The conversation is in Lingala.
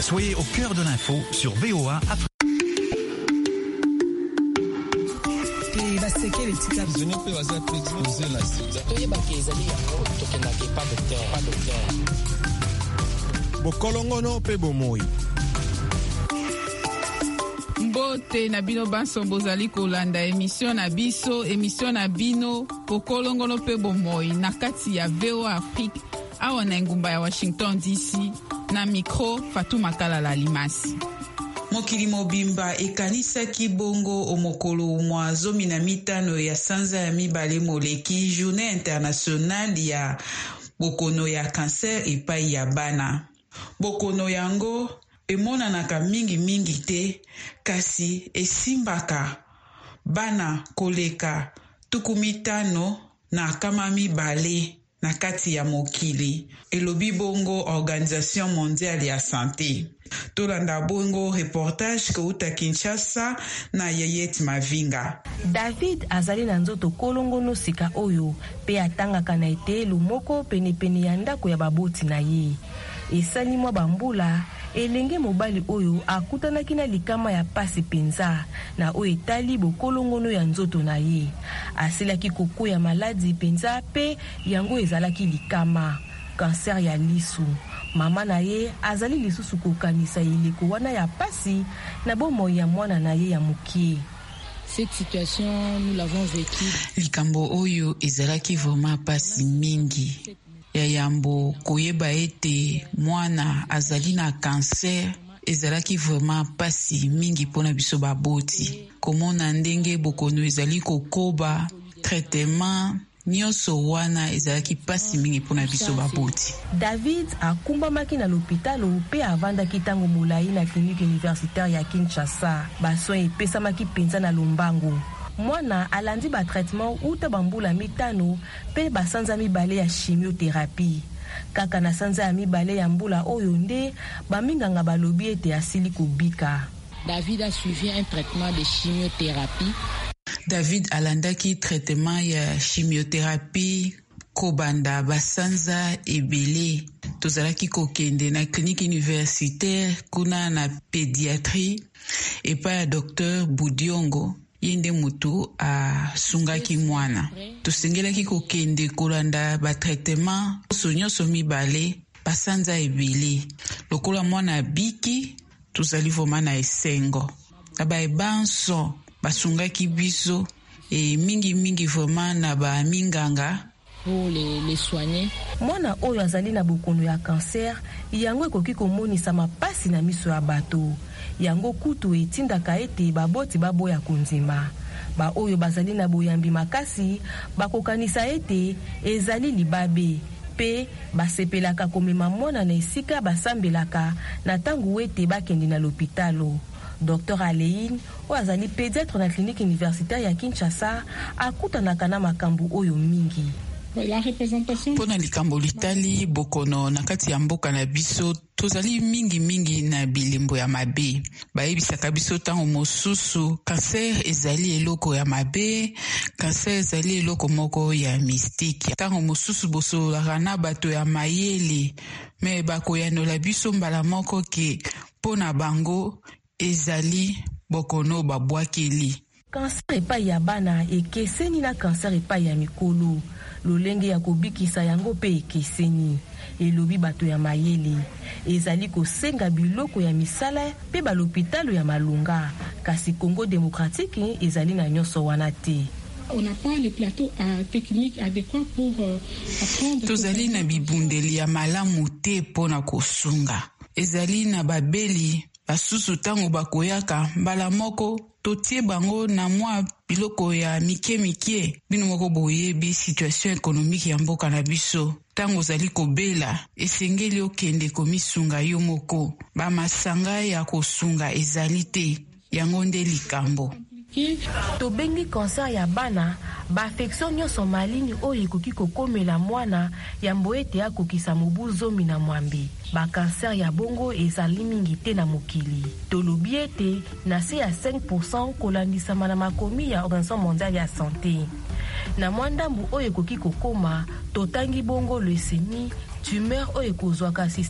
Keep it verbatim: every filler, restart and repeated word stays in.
Soyez au cœur de l'info sur V O A Afrique. Bokolongono pe bomoi. Mbote na bino banso bozali kolanda émission na biso émission na bino bokolongono pe bomoi na kati ya V O A Afrique awa na ngumba ya Washington D C na micro Fatou Makala Limasi. Mokili mobimba ekanisaki bongo omokolo mwa zomi na mitano ya sanza ya mibale moleki journée internationale ya bokono ya cancer epai ya bana. Bokono yango emonanaka mingi mingi te kasi esimbaka bana koleka tuku mitano na kama mibale na kati ya mokili. Elobi bongo Organisation Mondiale ya Santé. Tolanda bongo reportage kouta Kinshasa na Yeyet Mavinga. David azali na nzoto kolongono sika oyo pe atangaka na etelu moko penepene ya ndako ya baboti na ye. Esali mwa bambula elenge mobali oyo akutanaki na likama ya pasi penza na oyo etali bokolongono ya nzoto na ye. Asilaki koko ya maladi penza pe yango ezalaki likama cancer ya lisu. Mama na ye azali lisusu kokanisa ileko wana ya pasi na bomo ya mwana na ye ya mukie. Cette situation nous l'avons vécue. Likambo oyo ezalaki vraiment pasi mingi. Ya yambo koyeba ete mwana azali na cancer ezalaki vraiment pasi mingi pona biso baboti. Komona ndenge bokono ezali kokoba traitement nyonso wana ezalaki pasi mingi pona biso baboti. David akumbamaki na l'hôpital pe avandaki tango molai na clinique universitaire ya Kinshasa. Basoin epesamaki penza na lombango. Mwana alandi ba traitement uta bambula mitano pe basanza mibale ya chimiothérapie. Kaka na sanza ya mibale ya mbula oyo nde baminganga balobi ete asili kobika. David a suivi un traitement de chimiothérapie. David alandaki traitement ya chimiothérapie kobanda basanza ebele. Tozalaki kokende na clinique universitaire kuna na pédiatrie epa ya docteur Budiongo. Yende mutu a sungaki mwana. Tosengelaki kokende kolanda ba traitement sonyoso mibale basanza ebele. Lokola mwana biki tozali voma na esengo. Aba ebanso basungaki biso e mingi mingi voma na ba minganga pour les, les soigner. Mwana oyo azali na bokono ya cancer yango ekoki komonisa mapasi na miso ya bato. Yango kutu etindaka ete baboti baboya konzima. Ba oyo bazali na boyambi makasi bakokanisa ete ezali libabe pe basepelaka komema mwana na esika basambelaka na tangu ete bakende na l'hôpitalo. Docteur Aleine oyo azali pédiatre na clinique universitaire ya Kinshasa akutanaka na makambo oyo mingi. La représentation pona likambo litali bokono na kati ya mboka na biso tozali mingi mingi na bilembo ya mabe. Bayebisaka biso tango mosusu cancer ezali eloko ya mabe, cancer ezali eloko moko ya mystique. Tango mosusu bosolaka na bato ya mayele me bakoyanola biso mbala moko ke pona bango ezali bokono babwakeli. Cancer epai ya bana ekeseni na cancer epai ya mikolo. Lolenge ya kobikisa yango pe ekeseni. Elobi bato ya mayele. Ezali kosenga biloko ya misala pe ba l'hôpital ya Malunga. Kasi Congo démocratique ezali na nyonso wana te. On n'a pas les plateaux euh, techniques adéquats pour euh, apprendre. Tozali na bibundeli ya malamu te pona kosunga. Ezali na babeli basusu tango bakoyaka mbala moko totie bango na mwa biloko ya mike mike. Bino moko boyebi situation économique ya mboka na biso. Tango zali kobela esengeli okende komisunga yo moko. Ba masanga ya kosunga ezali te. Yango nde likambo. Tobengi cancer ya bana ba affection nyonso malini oyo ekoki kokomela mwana yambo ete akokisa mobu zomi na mwambe. Ba cancer ya bongo ezali mingi te na mokili. Tolobi ete na se ya cinq pour cent kolandisama na makomi ya Organisation Mondiale ya Santé. Na mwandambu oyo ekoki kokoma totangi bongo leucémie, tumeur oyo ekozwaka